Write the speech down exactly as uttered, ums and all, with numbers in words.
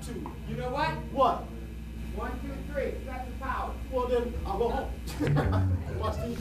two. You know what? What? One, two, three. That's the power. Well then, I'll go home. Watch T V.